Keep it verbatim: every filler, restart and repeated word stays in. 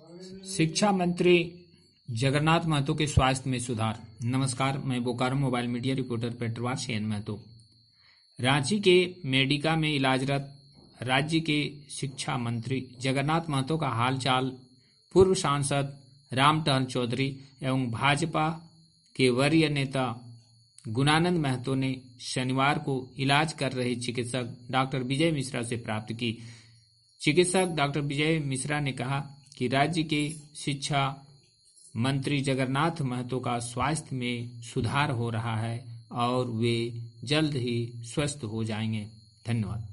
शिक्षा मंत्री जगन्नाथ महतो के स्वास्थ्य में सुधार। नमस्कार, मैं Bokaro mobile media reporter Petarwar Shen Mahto. Ranchi के मेडिका में इलाजरत राज्य के शिक्षा मंत्री जगन्नाथ महतो का हालचाल पूर्व सांसद राम टहल चौधरी एवं भाजपा के वरीय नेता गुणानंद महतो ने शनिवार को इलाज कर रहे चिकित्सक डॉक्टर विजय मिश्रा से प्राप्त की। चिकित्सक डॉक्टर विजय मिश्रा ने कहा कि राज्य के शिक्षा मंत्री जगन्नाथ महतो का स्वास्थ्य में सुधार हो रहा है और वे जल्द ही स्वस्थ हो जाएंगे। धन्यवाद।